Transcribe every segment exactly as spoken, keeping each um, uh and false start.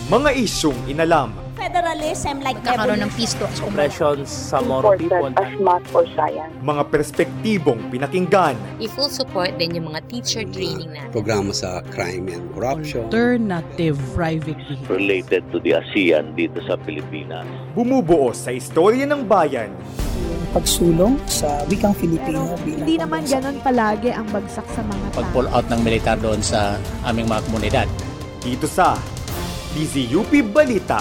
Mga isyong inalam. Federalism like Magkakaroon ng peace talks. Oppressions sa more people. As math or science. Mga perspektibong pinakinggan. I-full support din yung mga teacher training natin. Programa sa crime and corruption. Alternative private vehicle. Related to the ASEAN dito sa Pilipinas. Bumubuo sa istorya ng bayan. Pagsulong sa wikang Filipino bilang hindi naman ganun palagi ang bagsak sa mga tao. Pag-pull out ng militar doon sa aming mga komunidad. Dito sa D Z U P Balita.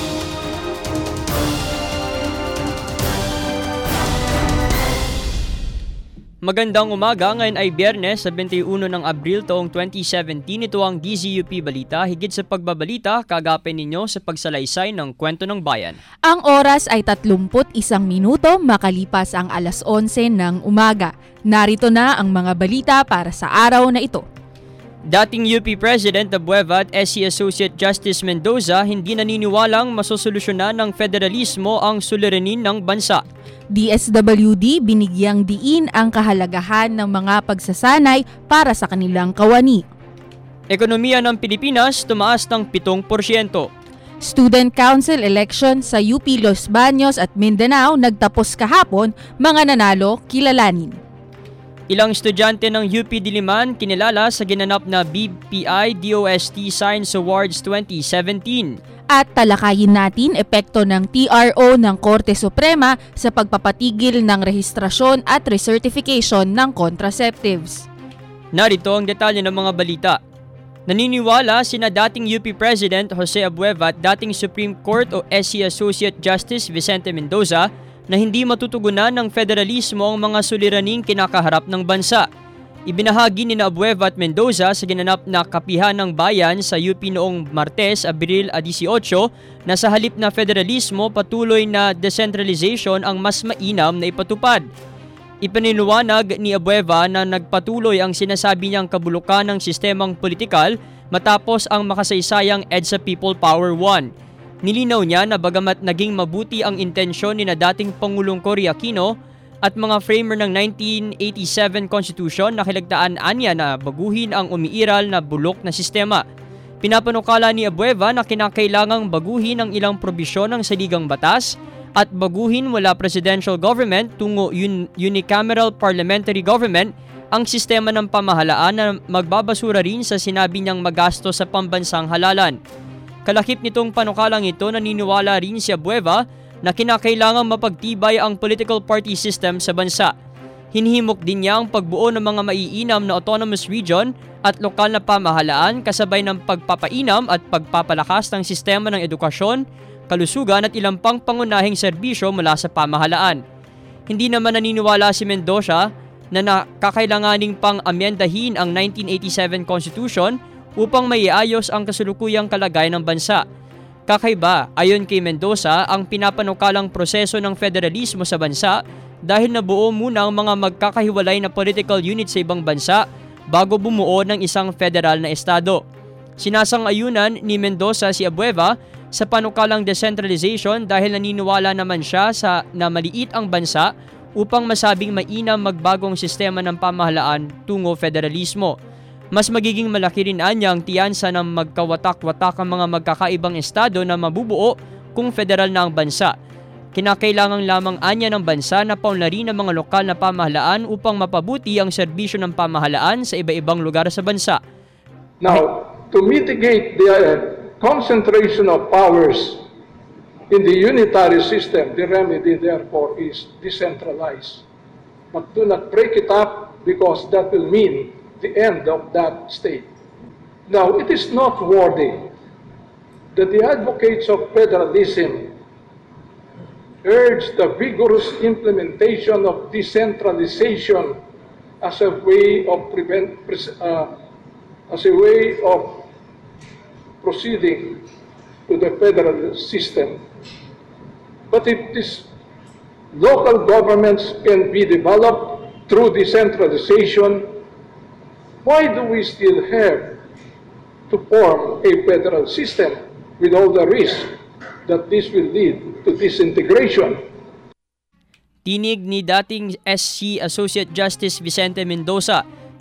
Magandang umaga, ngayon ay Biyernes, seventy-one ng Abril taong twenty seventeen. Ito ang D Z U P Balita, higit sa pagbabalita, kagapin ninyo sa pagsalaysay ng kwento ng bayan. Ang oras ay thirty-one minuto makalipas ang alas onse ng umaga. Narito na ang mga balita para sa araw na ito. Dating U P President Abueva at S C Associate Justice Mendoza hindi naniniwalang masosolusyonan ng federalismo ang suliranin ng bansa. D S W D binigyang diin ang kahalagahan ng mga pagsasanay para sa kanilang kawani. Ekonomiya ng Pilipinas tumaas ng pitong porsyento. Student Council election sa U P Los Baños at Mindanao nagtapos kahapon, mga nanalo kilalanin. Ilang estudyante ng U P Diliman kinilala sa ginanap na B P I D O S T Science Awards twenty seventeen. At talakayin natin epekto ng T R O ng Korte Suprema sa pagpapatigil ng rehistrasyon at recertification ng contraceptives. Narito ang detalye ng mga balita. Naniniwala sina dating U P President Jose Abueva at dating Supreme Court o S C Associate Justice Vicente Mendoza na hindi matutugunan ng federalismo ang mga suliraning kinakaharap ng bansa. Ibinahagi ni Abueva at Mendoza sa ginanap na Kapihan ng Bayan sa U P noong Martes, Abril eighteen na sa halip na federalismo patuloy na decentralization ang mas mainam na ipatupad. Ipaniluwanag ni Abueva na nagpatuloy ang sinasabi niyang kabulukan ng sistemang politikal matapos ang makasaysayang EDSA People Power one. Nilinaw niya na bagamat naging mabuti ang intensyon ni na dating Pangulong Cory Aquino at mga framer ng nineteen eighty-seven Constitution na kilagtaan anya na baguhin ang umiiral na bulok na sistema. Pinapanukala ni Abueva na kinakailangang baguhin ang ilang probisyon ng saligang batas at baguhin mula presidential government tungo un- unicameral parliamentary government ang sistema ng pamahalaan na magbabasura rin sa sinabi niyang magasto sa pambansang halalan. Kalakip nitong panukalang ito, naniniwala rin si Abueva na kinakailangang mapagtibay ang political party system sa bansa. Hinihimok din niya ang pagbuo ng mga maiinam na autonomous region at lokal na pamahalaan kasabay ng pagpapainam at pagpapalakas ng sistema ng edukasyon, kalusugan at ilang pang pangunahing serbisyo mula sa pamahalaan. Hindi naman naniniwala si Mendoza na nakakailanganing pang amyendahin ang nineteen eighty-seven Constitution upang maiayos ang kasulukuyang kalagayan ng bansa. Kakaiba, ayon kay Mendoza, ang pinapanukalang proseso ng federalismo sa bansa dahil nabuo muna ang mga magkakahiwalay na political unit sa ibang bansa bago bumuo ng isang federal na estado. Sinasang-ayunan ni Mendoza si Abueva sa panukalang decentralization dahil naniniwala naman siya sa na maliit ang bansa upang masabing mainam magbagong sistema ng pamahalaan tungo federalismo. Mas magiging malaki rin anya ang tiyansa ng magkawatak-watak ang mga magkakaibang estado na mabubuo kung federal na ang bansa. Kinakailangan lamang anya ng bansa na paunlarin ang mga lokal na pamahalaan upang mapabuti ang serbisyo ng pamahalaan sa iba-ibang lugar sa bansa. Now, to mitigate the uh, concentration of powers in the unitary system, the remedy therefore is decentralize. But do not break it up because that will mean the end of that state. Now, it is noteworthy that the advocates of federalism urge the vigorous implementation of decentralization as a way of prevent, uh, as a way of proceeding to the federal system. But if these local governments can be developed through decentralization, why do we still have to form a federal system with all the risk that this will lead to disintegration? Tinig ni dating S C Associate Justice Vicente Mendoza.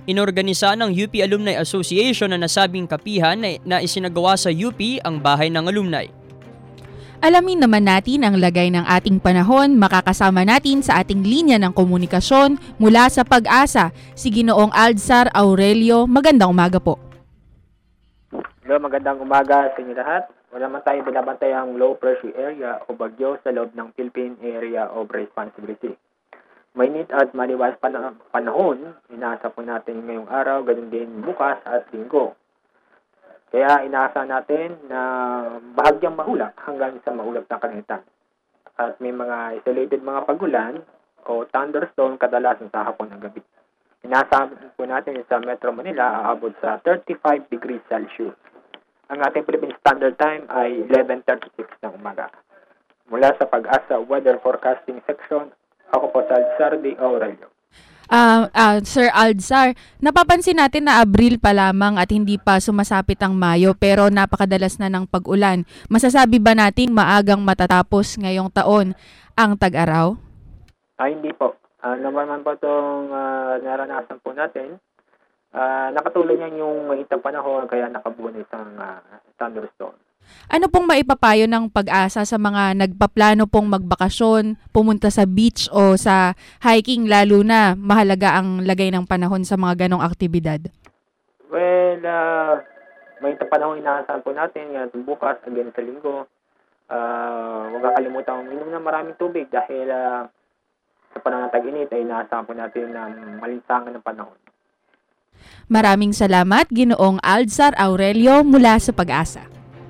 inorganisa ng U P Alumni Association na nasabing kapihan na, na isinagawa sa U P ang bahay ng alumni. Alamin naman natin ang lagay ng ating panahon, makakasama natin sa ating linya ng komunikasyon mula sa Pag-asa, si Ginoong Aldzar Aurelio. Magandang umaga po. Hello, magandang umaga sa inyo lahat. Wala man tayo binabantay ang low pressure area o bagyo sa loob ng Philippine Area of Responsibility. Mainit at maliwas pan- panahon, inaasa po natin ngayong araw, ganun din bukas at linggo. Kaya inaasa natin na bahagyang maulap hanggang sa maulap na kalangitan. At may mga isolated mga pagulan o thunderstorm kadalasan sa hapon ng gabi. Inaasa po natin sa Metro Manila aabot sa thirty-five degrees Celsius. Ang ating Philippine Standard Time ay eleven thirty-six ng umaga. Mula sa Pag-asa Weather Forecasting Section, ako po sa Aldzar D. Aurelio. Uh, uh, Sir Aldzar, napapansin natin na Abril pa lamang at hindi pa sumasapit ang Mayo pero napakadalas na ng pag-ulan. Masasabi ba nating maagang matatapos ngayong taon ang tag-araw? Ay, hindi po. Uh, naman po itong uh, naranasan po natin. Uh, nakatulong yan yung mahitang panahon kaya nakabuo na isang uh, thunderstorm. Ano pong maipapayo ng Pag-asa sa mga nagpaplano pong magbakasyon, pumunta sa beach o sa hiking, lalo na mahalaga ang lagay ng panahon sa mga ganong aktibidad? Well, uh, mahitang panahon inaasahan po natin yan bukas again sa linggo. Uh, huwag kakalimutan uminom ng maraming tubig dahil uh, sa panahon ng tag-init ay inaasahan po natin ng malinsangan ng panahon. Maraming salamat, Ginoong Aldzar Aurelio mula sa Pag-asa.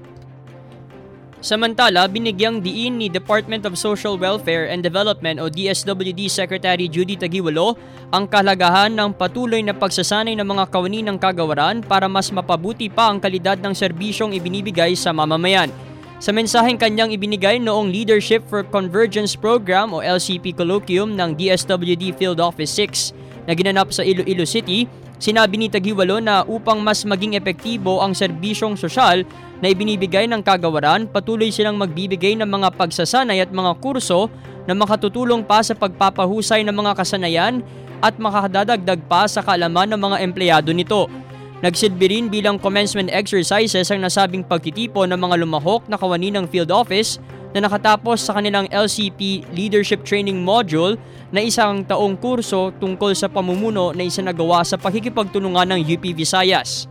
Samantala, binigyang diin ni Department of Social Welfare and Development o D S W D Secretary Judy Taguiwalo ang kahalagahan ng patuloy na pagsasanay ng mga kawani ng kagawaran para mas mapabuti pa ang kalidad ng serbisyong ibinibigay sa mamamayan. Sa mensaheng kanyang ibinigay noong Leadership for Convergence Program o L C P Colloquium ng D S W D Field Office six na ginanap sa Iloilo City, sinabi ni Taguiwalo na upang mas maging epektibo ang serbisyong sosyal na ibinibigay ng kagawaran, patuloy silang magbibigay ng mga pagsasanay at mga kurso na makatutulong pa sa pagpapahusay ng mga kasanayan at makakadadagdag pa sa kaalaman ng mga empleyado nito. Nagsilbi rin bilang commencement exercises ang nasabing pagtitipon ng mga lumahok na kawani ng field office na nakatapos sa kanilang L C P Leadership Training Module na isang taong kurso tungkol sa pamumuno na isinagawa sa pakikipagtulungan ng U P Visayas.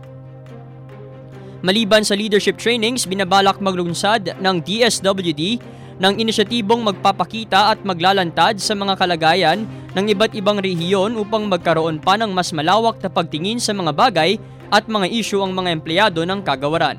Maliban sa leadership trainings, binabalak maglunsad ng D S W D ng inisyatibong magpapakita at maglalantad sa mga kalagayan ng iba't ibang rehiyon upang magkaroon pa ng mas malawak na pagtingin sa mga bagay at mga isyu ang mga empleyado ng kagawaran.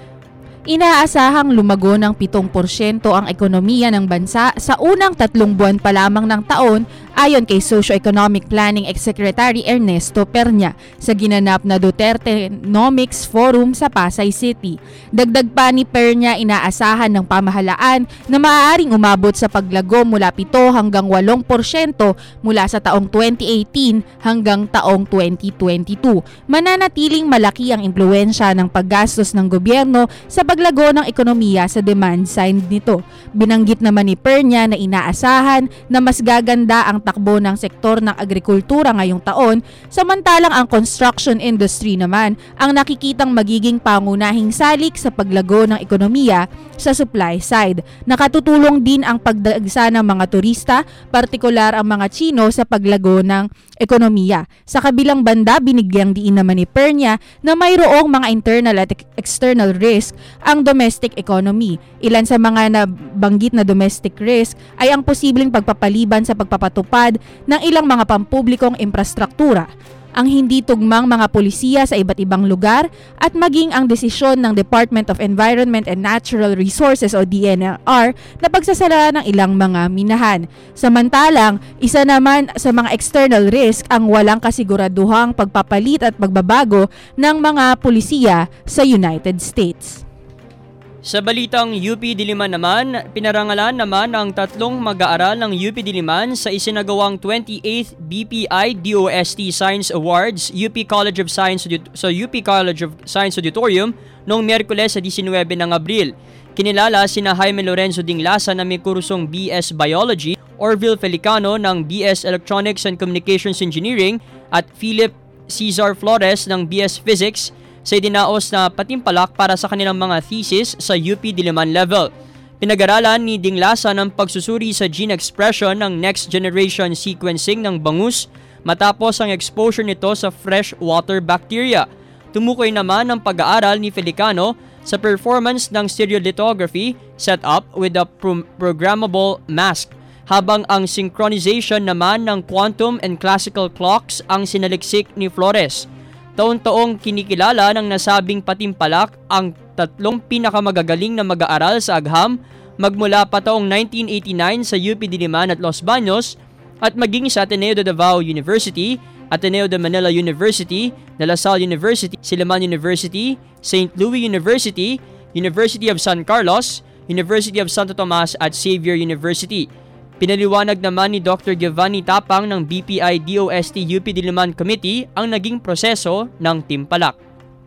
Inaasahang lumago ng pitong porsyento ang ekonomiya ng bansa sa unang tatlong buwan pa lamang ng taon ayon kay Socio-Economic Planning Ex-Secretary Ernesto Pernia sa ginanap na Duterte-nomics Forum sa Pasay City. Dagdag pa ni Pernia, inaasahan ng pamahalaan na maaaring umabot sa paglago mula pito hanggang walong porsyento mula sa taong twenty eighteen hanggang taong twenty twenty-two. Mananatiling malaki ang impluwensya ng paggastos ng gobyerno sa paglago ng ekonomiya sa demand side nito. Binanggit naman ni Pernia na inaasahan na mas gaganda ang takbo ng sektor ng agrikultura ngayong taon, samantalang ang construction industry naman ang nakikitang magiging pangunahing salik sa paglago ng ekonomiya sa supply side. Nakatutulong din ang pagdagsa ng mga turista, partikular ang mga Chino sa paglago ng ekonomiya. Sa kabilang banda, binigyang diin naman ni Pernia na mayroong mga internal at external risk ang domestic economy. Ilan sa mga nabanggit na domestic risk ay ang posibleng pagpapaliban sa pagpapatupad ng ilang mga pampublikong infrastruktura, ang hindi tugmang mga polisiya sa iba't ibang lugar at maging ang desisyon ng Department of Environment and Natural Resources o D N R na pagsasara ng ilang mga minahan. Samantalang, isa naman sa mga external risk ang walang kasiguraduhang pagpapalit at pagbabago ng mga polisiya sa United States. Sa balitang U P Diliman naman, pinarangalan naman ang tatlong mag-aaral ng U P Diliman sa isinagawang twenty-eighth B P I D O S T Science Awards U P College of Science sa U P College of Science Auditorium noong Miyerkules sa labinwalo ng Abril. Kinilala sina Jaime Lorenzo Dinglasa na may kursong B S Biology, Orville Felicano ng B S Electronics and Communications Engineering at Philip Cesar Flores ng B S Physics sa idinaos na patimpalak para sa kanilang mga thesis sa U P Diliman level. Pinag-aralan ni Dinglasan ang pagsusuri sa gene expression ng next generation sequencing ng bangus matapos ang exposure nito sa freshwater bacteria. Tumukoy naman ang pag-aaral ni Felicano sa performance ng stereolithography setup with a pro- programmable mask, habang ang synchronization naman ng quantum and classical clocks ang sinaliksik ni Flores. Taon-taong kinikilala ng nasabing patimpalak ang tatlong pinakamagagaling na mag-aaral sa agham magmula pa taong nineteen eighty-nine sa U P Diliman at Los Baños at maging sa Ateneo de Davao University, Ateneo de Manila University, De La Salle University, Silliman University, Saint Louis University, University of San Carlos, University of Santo Tomas at Xavier University. Pinaliwanag naman ni Doctor Giovanni Tapang ng B P I D O S T U P Diliman Committee ang naging proseso ng timpalak.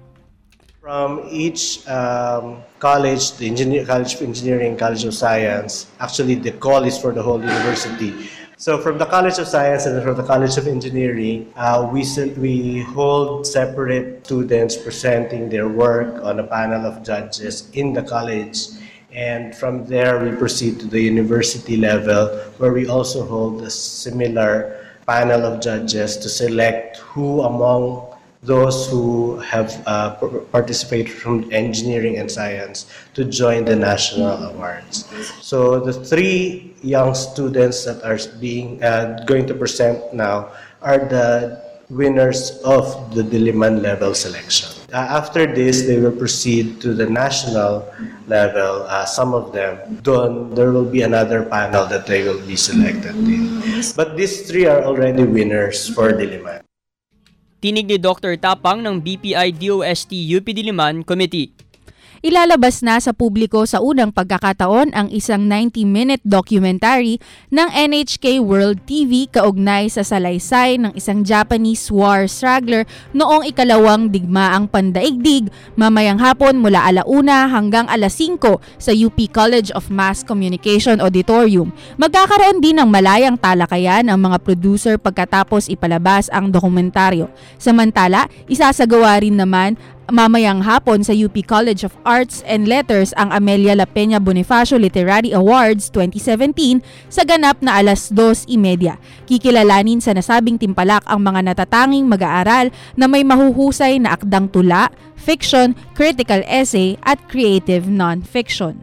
From each um, college, the Engineer, College of Engineering, College of Science, actually the call is for the whole university. So from the College of Science and from the College of Engineering, uh, we, we hold separate students presenting their work on a panel of judges in the college. And from there, we proceed to the university level, where we also hold a similar panel of judges to select who among those who have uh, participated from engineering and science to join the national awards. So the three young students that are being uh, going to present now are the winners of the Diliman level selection. Uh, after this, they will proceed to the national level. Uh, some of them, then there will be another panel that they will be selected in. But these three are already winners for Diliman. Tinig ni Doctor Tapang ng B P I D O S T U P Diliman Committee. Ilalabas na sa publiko sa unang pagkakataon ang isang ninety-minute documentary ng N H K World T V kaugnay sa salaysay ng isang Japanese war struggler noong ikalawang digmaang pandaigdig mamayang hapon mula alauna hanggang alas singko sa U P College of Mass Communication Auditorium. Magkakaroon din ng malayang talakayan ang mga producer pagkatapos ipalabas ang dokumentaryo. Samantala, isasagawa rin naman mamayang hapon sa U P College of Arts and Letters ang Amelia La Peña Bonifacio Literary Awards twenty seventeen sa ganap na alas dos thirty. Kikilalanin sa nasabing timpalak ang mga natatanging mag-aaral na may mahuhusay na akdang tula, fiction, critical essay at creative non-fiction.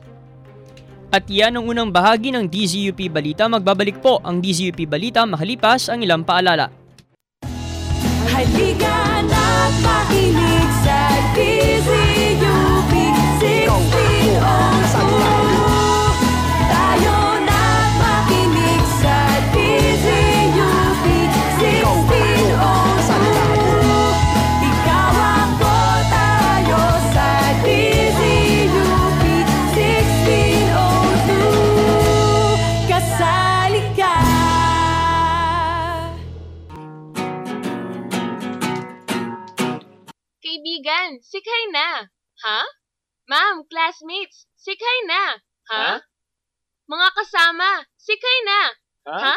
At yan ang unang bahagi ng D Z U P Balita. Magbabalik po ang D Z U P Balita makalipas ang ilang paalala. Halika na't makinig sa D Z U P sixteen oh two. Tayo na't makinig sa D Z U P sixteen oh two. Ikaw ako, tayo sa D Z U P sixteen oh two. Kasali ka. Kaibigan, sikay na. Ha? Ma'am, classmates, sikay na. Ha? Huh? Mga kasama, sikay na. Ha? Ha?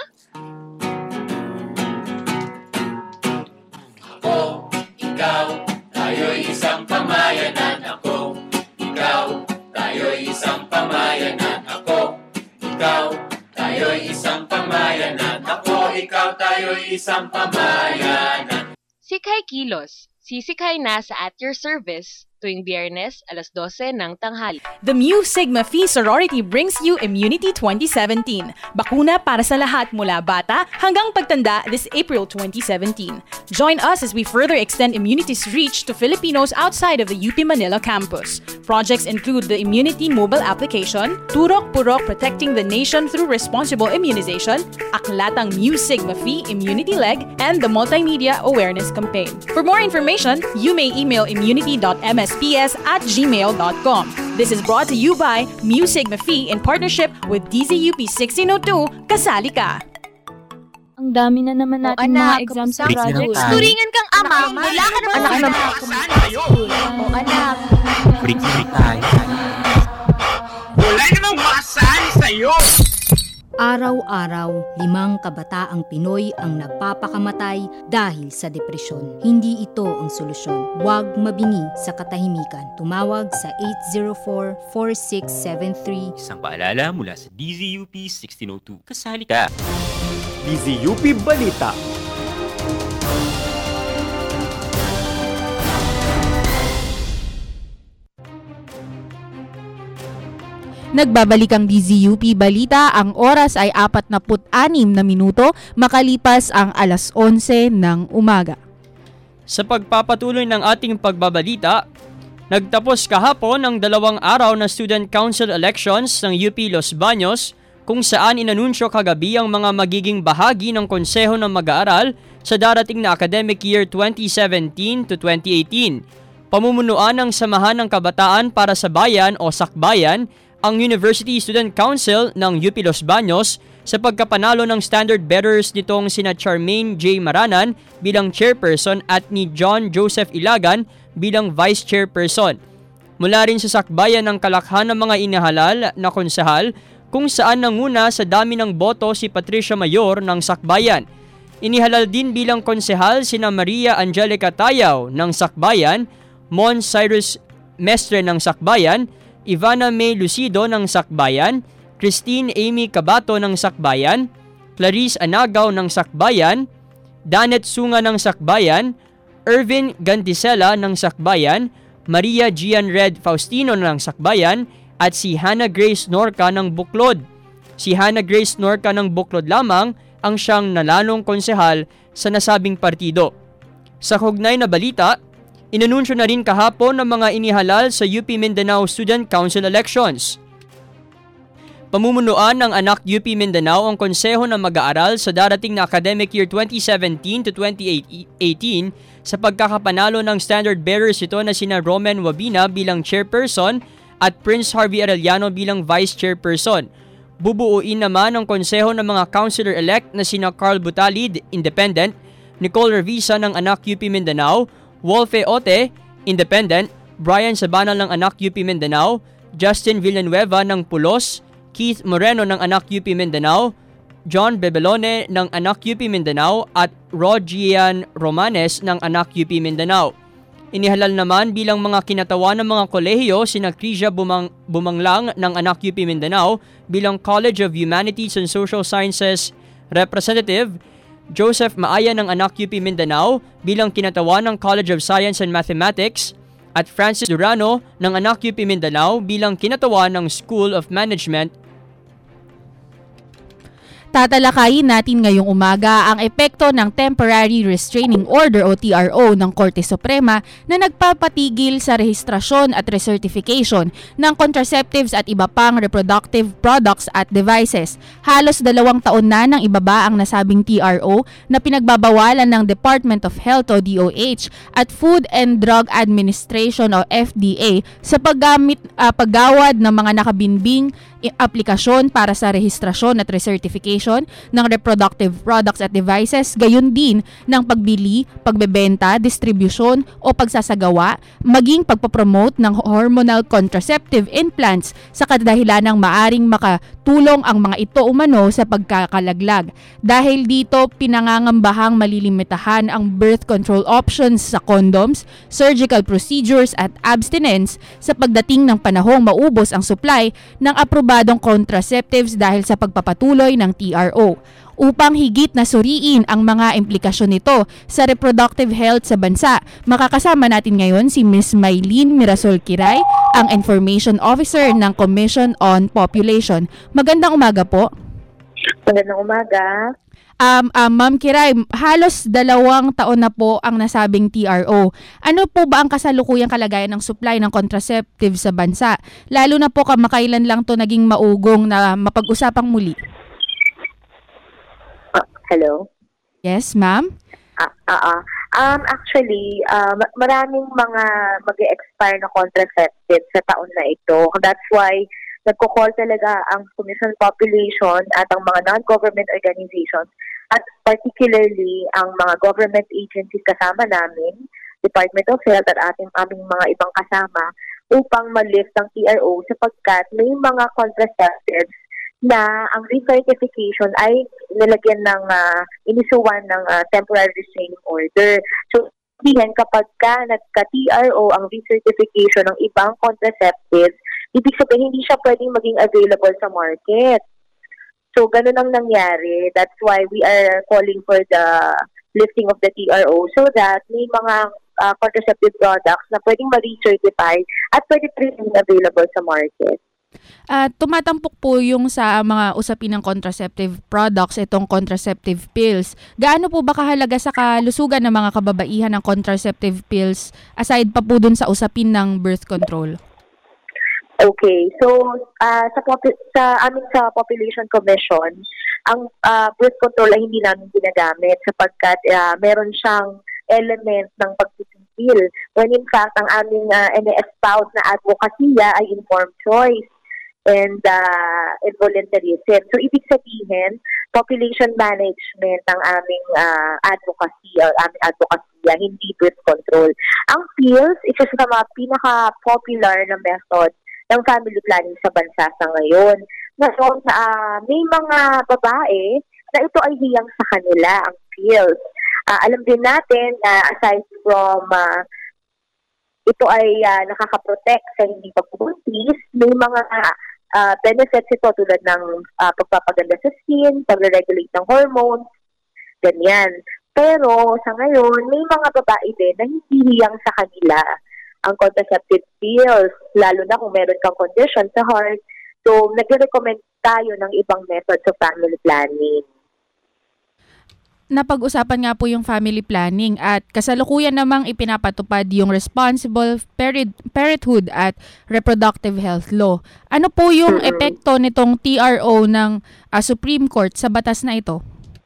Ako, ikaw, tayo'y isang pamayanan. Ako, ikaw, tayo'y isang pamayanan. Ako, ikaw, tayo'y isang pamayanan. Ako, ikaw, tayo'y isang pamayanan. Sikay Kilos. Sisikay na sa At Your Service tuwing Biyernes, alas dose ng tanghali. The Mu Sigma Phi Sorority brings you Immunity twenty seventeen. Bakuna para sa lahat mula bata hanggang pagtanda this April twenty seventeen. Join us as we further extend immunity's reach to Filipinos outside of the U P Manila campus. Projects include the Immunity Mobile Application, Turok Purok Protecting the Nation Through Responsible Immunization, Aklatang Mu Sigma Phi Immunity Leg, and the Multimedia Awareness Campaign. For more information, you may email immunity dot m s p s at gmail dot com. This is brought to you by Mu Sigma Phi in partnership with D Z U P sixteen oh two, Kasali Ka. Ang dami na naman natin O, mga anak, exam sa kamusta? graduate. Turingan kang ama, wala ka naman. Anak naman. O anak. Freak-freak tayo. Wala namang makasali sa'yo! Araw-araw, limang kabataang Pinoy ang nagpapakamatay dahil sa depresyon. Hindi ito ang solusyon. Huwag mabingi sa katahimikan. Tumawag sa eight zero four, four six seven three. Isang paalala mula sa D Z U P sixteen oh two. Kasali ka! D Z U P Balita. Nagbabalik ang D Z U P Balita. Ang oras ay apat na anim na minuto makalipas ang alas onse ng umaga. Sa pagpapatuloy ng ating pagbabalita, nagtapos kahapon ang dalawang araw na Student Council elections ng U P Los Baños kung saan inanunsyo kagabi ang mga magiging bahagi ng Konseho ng Mag-aaral sa darating na academic year twenty seventeen to twenty eighteen. Pamumunuan ng Samahan ng Kabataan para sa Bayan o Sakbayan ang University Student Council ng U P Los Baños sa pagkapanalo ng standard bearers nitong sina Charmaine J. Maranan bilang chairperson at ni John Joseph Ilagan bilang vice chairperson. Mula rin sa sakbayan ng kalakhan ng mga inahalal na konsehal kung saan nanguna sa dami ng boto si Patricia Mayor ng sakbayan. Inihalal din bilang konsehal sina Maria Angelica Tayaw ng sakbayan, Mon Cyrus Mestre ng sakbayan, Ivana May Lucido ng Sakbayan, Christine Amy Cabato ng Sakbayan, Clarice Anagaw ng Sakbayan, Danet Sunga ng Sakbayan, Irvin Gantisela ng Sakbayan, Maria Gian Red Faustino ng Sakbayan, at si Hannah Grace Norca ng Buklod. Si Hannah Grace Norca ng Buklod lamang ang siyang nalalong konsehal sa nasabing partido. Sa kaugnay na balita, inanunsyo na rin kahapon ng mga inihalal sa U P Mindanao Student Council elections. Pamumunuan ng anak U P Mindanao ang Konseho ng Mag-aaral sa darating na academic year twenty seventeen to twenty eighteen sa pagkakapanalo ng standard bearers ito na sina Roman Wabina bilang chairperson at Prince Harvey Arellano bilang vice chairperson. Bubuuin naman ang konseho ng mga councilor-elect na sina Carl Butalid, Independent, Nicole Revisa ng anak U P Mindanao, Wolfe Ote, Independent, Brian Sabanal ng anak U P Mindanao, Justin Villanueva ng Pulos, Keith Moreno ng anak U P Mindanao, John Bebelone ng anak U P Mindanao at Rogian Romanes ng anak U P Mindanao. Inihalal naman bilang mga kinatawan ng mga kolehiyo sina Crisia Bumang- Bumanglang ng anak U P Mindanao bilang College of Humanities and Social Sciences Representative, Joseph Maaya ng anak U P Mindanao bilang kinatawan ng College of Science and Mathematics at Francis Durano ng anak U P Mindanao bilang kinatawan ng School of Management. Tatalakayin natin ngayong umaga ang epekto ng Temporary Restraining Order o T R O ng Korte Suprema na nagpapatigil sa rehistrasyon at recertification ng contraceptives at iba pang reproductive products at devices. Halos dalawang taon na nang ibaba ang nasabing T R O na pinagbabawalan ng Department of Health o D O H at Food and Drug Administration o F D A sa paggamit, uh, paggawad ng mga nakabinbing aplikasyon para sa rehistrasyon at recertification ng reproductive products at devices, gayon din ng pagbili, pagbebenta, distribusyon o pagsasagawa, maging pagpapromote ng hormonal contraceptive implants sa kadahilan ng maaring makatulong ang mga ito umano sa pagkakalaglag. Dahil dito, pinangangambahang malilimitahan ang birth control options sa condoms, surgical procedures at abstinence sa pagdating ng panahong maubos ang supply ng aprobadong contraceptives dahil sa pagpapatuloy ng T R O. Upang higit na suriin ang mga implikasyon nito sa reproductive health sa bansa, makakasama natin ngayon si Miz Maylene Mirasol Kiray, ang Information Officer ng Commission on Population. Magandang umaga po. Magandang umaga. Um, um, Ma'am Kiray, halos dalawang taon na po ang nasabing T R O. Ano po ba ang kasalukuyang kalagayan ng supply ng contraceptives sa bansa? Lalo na po kamakailan lang to naging maugong na mapag-usapang muli. Uh, hello? Yes, ma'am? Ah, uh, uh, um, actually, uh, maraming mga mag-e-expire na contraceptives sa taon na ito. That's why nagko-call talaga ang Commission on Population at ang mga non-government organizations at particularly ang mga government agencies kasama namin, Department of Health at ating aming mga ibang kasama upang ma-lift ang T R O sapagkat may mga contraceptives na ang recertification ay nilagyan ng uh, inisuwan ng uh, temporary restraining order. So, sabihin, kapag ka nagka-T R O ang recertification ng ibang contraceptives, ibig sabihin hindi siya pwedeng maging available sa market. So, ganun ang nangyari. That's why we are calling for the lifting of the T R O so that may mga uh, contraceptive products na pwedeng ma-recertify at pwede rin available sa market. Uh, tumatampok po yung sa mga usapin ng contraceptive products, itong contraceptive pills. Gaano po ba kahalaga sa kalusugan ng mga kababaihan ng contraceptive pills aside pa po dun sa usapin ng birth control? Okay, so uh, sa, popu- sa amin sa Population Commission, ang uh, birth control ay hindi namin ginagamit sapagkat uh, meron siyang element ng pagpipil. When in fact, ang aming uh, ine-espouse na advokasya ay informed choice and uh, voluntarism. So, ibig sabihin, population management ang aming uh, advocacy or aming advokasya, hindi birth control. Ang pills, isa sa mga pinaka-popular na method ng family planning sa bansa sa ngayon. Ngayon, uh, may mga babae na ito ay hiyang sa kanila, ang pills. Uh, alam din natin, uh, aside from uh, ito ay uh, nakaka-protect sa hindi pagbubuntis, may mga uh, benefits ito tulad ng uh, pagpapaganda sa skin, pag-regulate ng hormones, ganyan. Pero sa ngayon, may mga babae din na hindi hiyang sa kanila ang contraceptive pills, lalo na kung meron kang condition sa heart. So, nag-recommend tayo ng ibang method sa family planning. Napag-usapan nga po yung family planning at kasalukuyan namang ipinapatupad yung Responsible Parent- Parenthood at Reproductive Health Law. Ano po yung mm-hmm. epekto nitong T R O ng uh, Supreme Court sa batas na ito?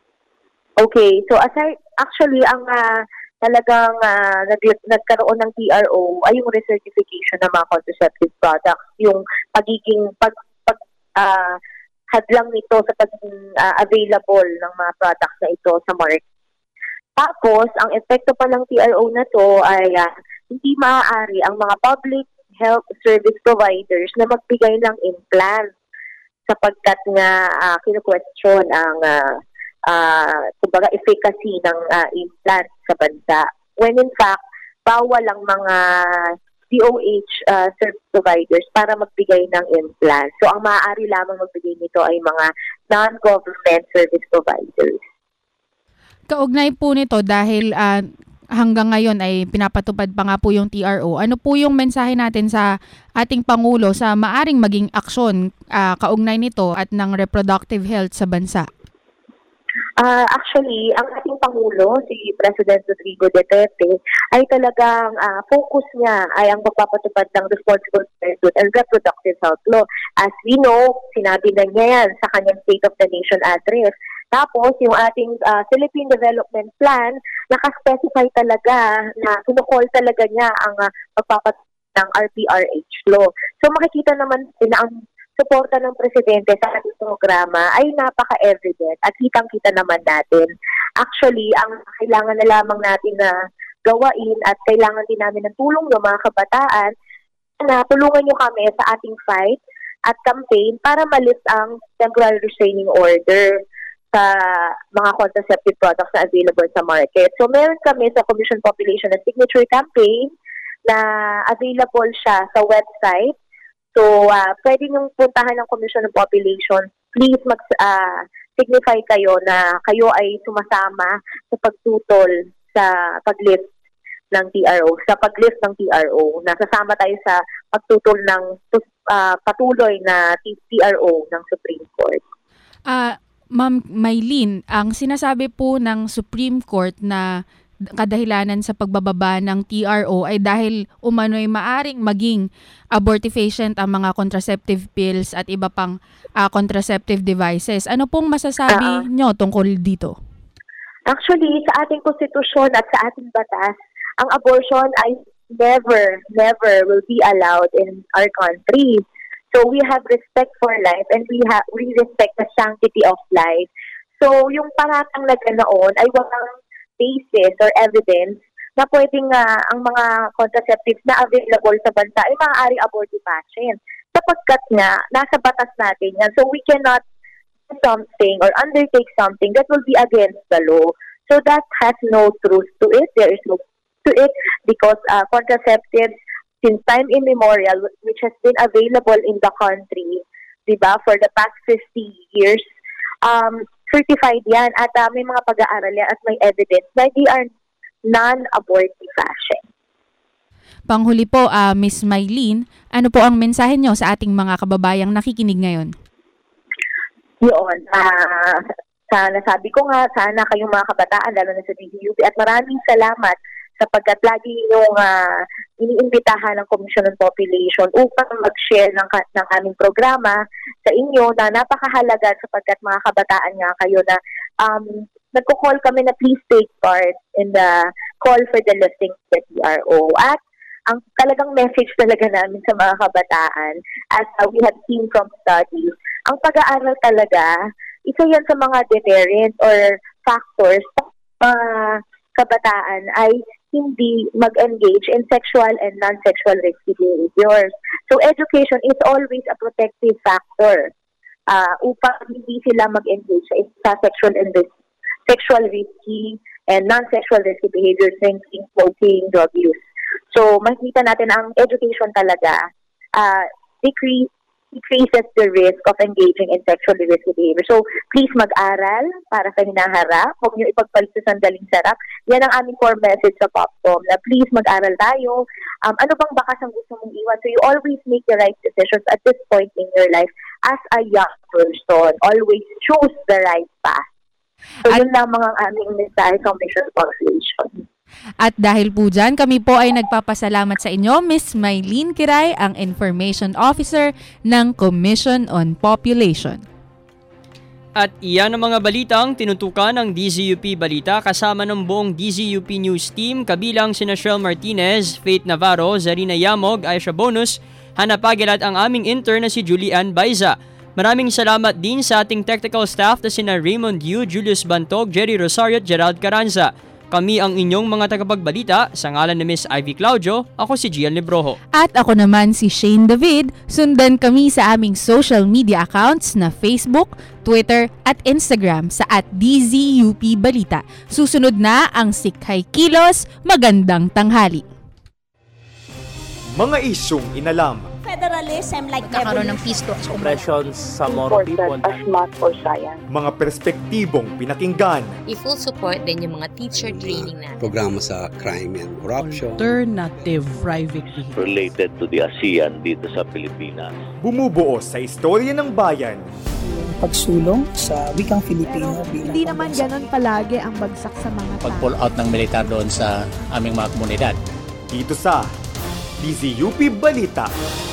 Okay, so aside, actually, ang uh, talagang uh, nag- nagkaroon ng T R O ay yung recertification ng mga contraceptive products, yung pagiging pag, pag uh, hadlang nito sa pagiging uh, available ng mga products na ito sa market. Tapos, ang epekto pa ng T R O na to ay uh, hindi maaari ang mga public health service providers na magbigay ng implant sapagkat nga uh, kinu-question ang uh, uh, kumbaga efficacy ng uh, implant sa bansa. When in fact, bawal ang mga D O H uh, service providers para magbigay ng implant. So, ang maaari lamang magbigay nito ay mga non-government service providers. Kaugnay po nito dahil uh, hanggang ngayon ay pinapatupad pa nga po yung T R O. Ano po yung mensahe natin sa ating Pangulo sa maaring maging aksyon uh, kaugnay nito at ng reproductive health sa bansa? Uh, actually, ang ating Pangulo, si President Rodrigo Duterte, ay talagang uh, focus niya ay ang pagpapatupad ng Responsible Parenthood and Reproductive Health Law. As we know, sinabi na niya yan sa kanyang State of the Nation address. Tapos, yung ating uh, Philippine Development Plan, nakaspecify talaga na sinukol talaga niya ang uh, pagpapatupad ng R P R H Law. So, makikita naman na ang suporta ng Presidente sa ating programa ay napaka-evident at kitang-kita naman natin. Actually, ang kailangan na lamang natin na gawain at kailangan din namin ng tulong ng mga kabataan na tulungan nyo kami sa ating fight at campaign para malift ang temporary restraining order sa mga contraceptive products na available sa market. So, meron kami sa Commission Population na signature campaign na available siya sa website. So, uh, pwede niyong puntahan ng Commission of Population. Please mag-signify uh, kayo na kayo ay sumasama sa pagtutol sa pag-lift ng T R O. Sa pag-lift ng T R O, nasasama tayo sa pagtutol ng uh, patuloy na T R O ng Supreme Court. Uh, Ma'am Maylene, ang sinasabi po ng Supreme Court na kadahilanan sa pagbababa ng T R O ay dahil umano'y maaring maging abortifacient ang mga contraceptive pills at iba pang uh, contraceptive devices. Ano pong masasabi uh, nyo tungkol dito? Actually, sa ating konstitusyon at sa ating batas, ang abortion ay never, never will be allowed in our country. So we have respect for life and we have we respect the sanctity of life. So yung paratang na ganoon ay walang basis or evidence na pwedeng uh, ang mga contraceptives na available sa bansa ay maaaring abortifacient. Sa sapagkat nga, nasa batas natin yan. So we cannot do something or undertake something that will be against the law. So that has no truth to it. There is no truth to it because uh, contraceptives, since time immemorial, which has been available in the country, diba, for the past fifty years, um, certified yan at uh, may mga pag-aaral yan at may evidence na they are non-abortive fashion. Panghuli po, uh, Miss Mylene, ano po ang mensahe nyo sa ating mga kababayang nakikinig ngayon? Yun, uh, sa nasabi ko nga, sana kayong mga kabataan, lalo na sa D Z U P, at maraming salamat sapagkat lagi yung uh, iniimbitahan ng Commission on Population upang mag-share ng, ng aming programa sa inyo na napakahalaga sapagkat mga kabataan nga kayo na um, nagko-call kami na please take part in the call for the listing sa T R O. At ang talagang message talaga namin sa mga kabataan, as uh, we have seen from studies, ang pag-aaral talaga, isa yan sa mga deterrent or factors sa uh, kabataan ay hindi mag-engage in sexual and non-sexual risky behaviors. So education is always a protective factor uh, upang hindi sila mag-engage sa sexual and ris- sexual risky and non-sexual risky behaviors, drinking, smoking, drug use. So makikita natin ang education talaga uh, decrease decreases the risk of engaging in sexually risky behavior. So, please mag-aral para sa hinaharap. Huwag niyo ipagpalit sa sandaling sarap. Yan ang aming core message sa Popcom, na please mag-aral tayo. Um, ano bang bakas ang gusto mong iwan? So, you always make the right decisions at this point in your life. As a young person, always choose the right path. So, at, yun lang mga aming mensahe sa Mission Population. At dahil po dyan, kami po ay nagpapasalamat sa inyo, Miss Mylene Kiray, ang Information Officer ng Commission on Population. At iyan ang mga balitang tinutukan ng D Z U P Balita kasama ng buong D Z U P News Team, kabilang sina Shell Martinez, Faith Navarro, Zarina Yamog, Aisha Bonus, Hana Pagilat, ang aming intern na si Julian Baiza. Maraming salamat din sa ating technical staff na sina Raymond Yu, Julius Bantog, Jerry Rosario at Gerald Caranza. Kami ang inyong mga tagapagbalita. Sa ngalan ni Miss Ivy Claudio, ako si Gian Librojo. At ako naman si Shane David. Sundan kami sa aming social media accounts na Facebook, Twitter at Instagram sa at D Z U P Balita. Susunod na ang Sikhai Kilos. Magandang tanghali. Mga isyong inalam. Federalism like Nagkakaroon ng pisto at oppressions sa Moro people. As math or science. Mga perspektibong pinakinggan. I-full support din yung mga teacher training natin. Programa sa crime and corruption. Alternative private vehicle. Related to the ASEAN dito sa Pilipinas. Bumubuo sa istorya ng bayan. Pagsulong sa wikang Filipino bilang Hindi naman ganon palagi ang bagsak sa mga tao. Pag-pull out ng militar doon sa aming mga komunidad. Dito sa D Z U P Balita.